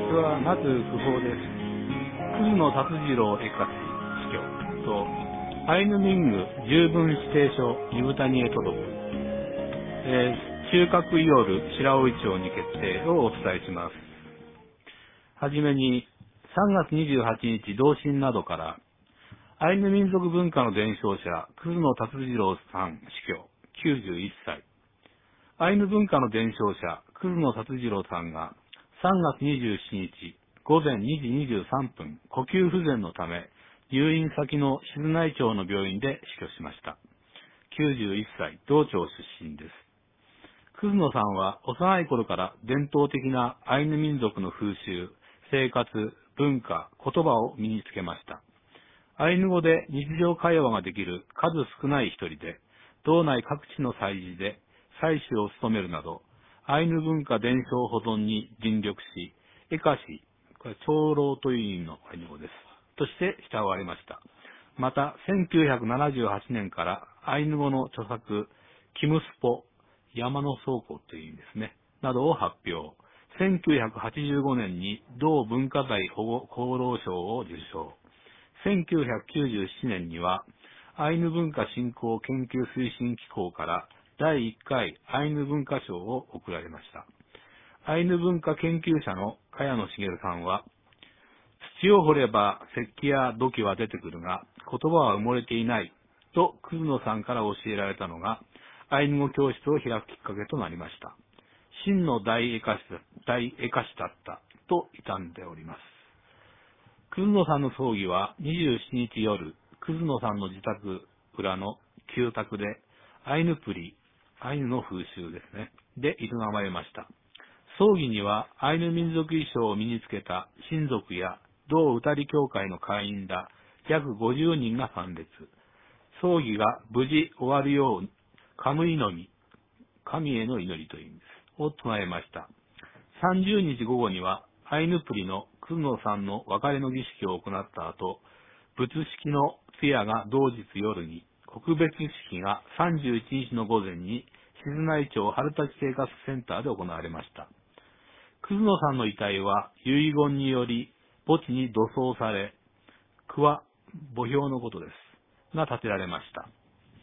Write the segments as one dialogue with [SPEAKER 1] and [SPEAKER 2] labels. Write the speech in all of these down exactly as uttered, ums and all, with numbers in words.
[SPEAKER 1] はまず訃報です。葛野達次郎絵歌死去とアイヌミング十分指定書二部谷へ届く、えー、中核イオル白老町に決定をお伝えします。はじめにさんがつにじゅうはちにち同心などからアイヌ民族文化の伝承者葛野達次郎さん死去きゅうじゅういっさい。アイヌ文化の伝承者葛野達次郎さんがさんがつにじゅうしちにちごぜんにじにじゅうさんぷん呼吸不全のため入院先の静内町の病院で死去しました。きゅうじゅういっさい、同町出身です。葛野さんは幼い頃から伝統的なアイヌ民族の風習、生活、文化、言葉を身につけました。アイヌ語で日常会話ができる数少ない一人で、道内各地の祭事で祭司を務めるなど、アイヌ文化伝承保存に尽力し、絵歌師、これ長老という意味のアイヌ語です。として慕われました。また、せんきゅうひゃくななじゅうはちねんからアイヌ語の著作、キムスポ、山の倉庫という意味ですね、などを発表。せんきゅうひゃくはちじゅうごねんに同文化財保護功労賞を受賞。せんきゅうひゃくきゅうじゅうななねんには、アイヌ文化振興研究推進機構からだいいっかいアイヌ文化賞を贈られました。アイヌ文化研究者の茅野茂さんは、土を掘れば石器や土器は出てくるが、言葉は埋もれていないと葛野さんから教えられたのが、アイヌ語教室を開くきっかけとなりました。真の大絵歌師だ、大絵歌師だったと悼んでおります。葛野さんの葬儀はにじゅうしちにち夜、葛野さんの自宅裏の旧宅で、アイヌプリ、アイヌの風習ですね、で営まれました。葬儀にはアイヌ民族衣装を身につけた親族や同歌り協会の会員ら約ごじゅうにんが参列。葬儀が無事終わるよう、カムイノミ、神への祈りという意味です。を唱えました。さんじゅうにち午後には、アイヌプリの葛野さんの別れの儀式を行った後、仏式の通夜が同日夜に、告別式がさんじゅういちにちの午前に、静内町春立生活センターで行われました。葛野さんの遺体は遺言により墓地に土葬され、区は墓標のことです。が建てられました。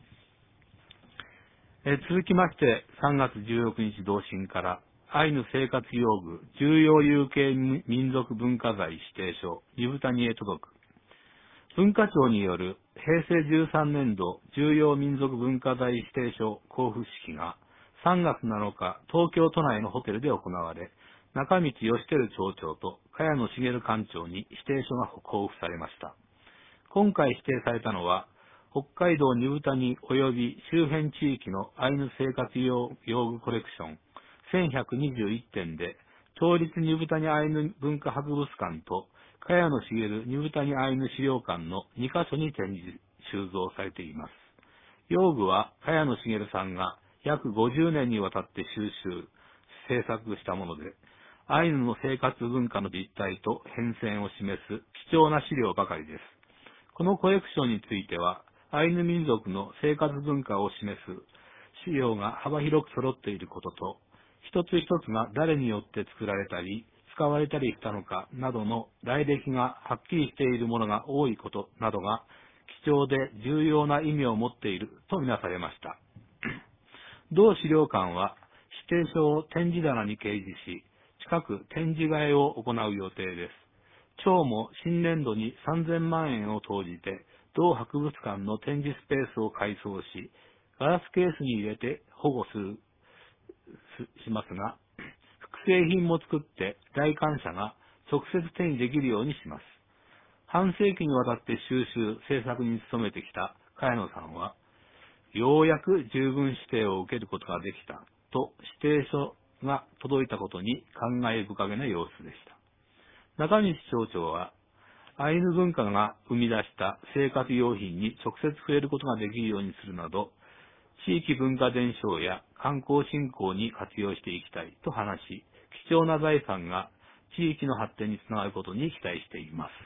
[SPEAKER 1] え続きまして、さんがつじゅうろくにち同心から、アイヌ生活用具重要有形民族文化財指定書、二部谷へ届く。文化庁によるへいせいじゅうさんねんど重要民族文化財指定書交付式がさんがつなのか東京都内のホテルで行われ、中道義輝町長と茅野茂館長に指定書が交付されました。今回指定されたのは、北海道二部谷及び周辺地域のアイヌ生活用具コレクションせんひゃくにじゅういってんで、町立二部谷アイヌ文化博物館と茅野茂二部谷アイヌ資料館のにかしょに展示、収蔵されています。用具は茅野茂さんが約ごじゅうねんにわたって収集、制作したもので、アイヌの生活文化の実態と変遷を示す貴重な資料ばかりです。このコレクションについては、アイヌ民族の生活文化を示す資料が幅広く揃っていることと、一つ一つが誰によって作られたり、使われたりしたのかなどの来歴がはっきりしているものが多いことなどが貴重で重要な意味を持っているとみなされました。同資料館は指定書を展示棚に掲示し、近く展示替えを行う予定です。町も新年度にさんぜんまんえんを投じて、同博物館の展示スペースを改装し、ガラスケースに入れて保護する、しますが、複製品も作って来館者が直接手にできるようにします。半世紀にわたって収集、制作に努めてきた茅野さんは、ようやく十分指定を受けることができたと指定書が届いたことに感慨深げな様子でした。中西町長は、アイヌ文化が生み出した生活用品に直接触れることができるようにするなど、地域文化伝承や観光振興に活用していきたいと話し、貴重な財産が地域の発展につながることに期待しています。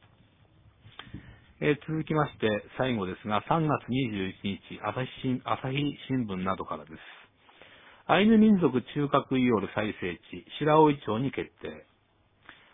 [SPEAKER 1] えー、続きまして最後ですが、さんがつにじゅういちにち朝日新、朝日新聞などからです。アイヌ民族中核イオル再生地白老町に決定。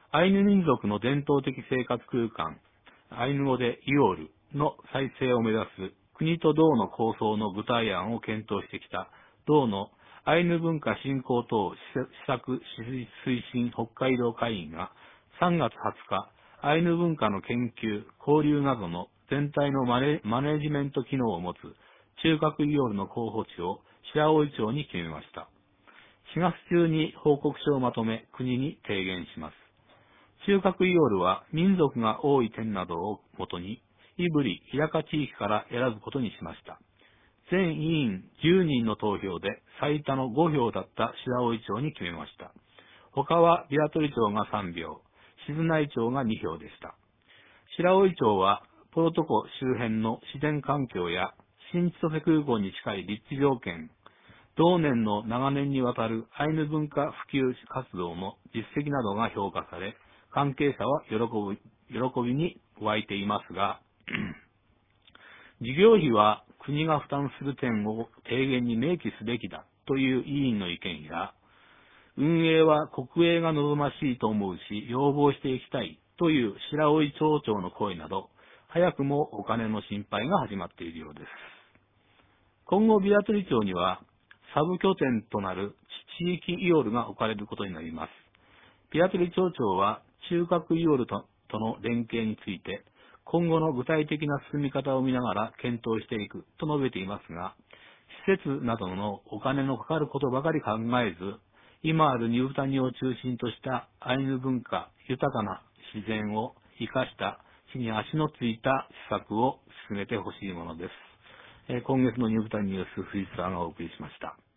[SPEAKER 1] アイヌ民族の伝統的生活空間、アイヌ語でイオールの再生を目指す国と道の構想の具体案を検討してきた道のアイヌ文化振興等施策推進北海道会議がさんがつはつか、アイヌ文化の研究、交流などの全体のマネ、マネジメント機能を持つ中核イオールの候補地を白老町に決めました。しがつ中に報告書をまとめ国に提言します。中核イオールは民族が多い点などをもとに、胆振、日高地域から選ぶことにしました。全委員じゅうにんの投票で最多のごひょうだった白老町に決めました。他は平取町がさんひょう、静内町がにひょうでした。白老町はポロト湖周辺の自然環境や新千歳空港に近い立地条件、同年の長年にわたるアイヌ文化普及活動の実績などが評価され、関係者は喜び、喜びに湧いていますが、事業費は国が負担する点を提言に明記すべきだという委員の意見や、運営は国営が望ましいと思うし、要望していきたいという白老町長の声など、早くもお金の心配が始まっているようです。今後、ビアトリ町には、サブ拠点となる地域イオールが置かれることになります。ビアトリ町長は中核イオールとの連携について、今後の具体的な進み方を見ながら検討していくと述べていますが、施設などのお金のかかることばかり考えず、今あるニュータニを中心としたアイヌ文化、豊かな自然を生かした地に足のついた施策を進めてほしいものです。えー、今月のニュータニュース、藤沢がお送りしました。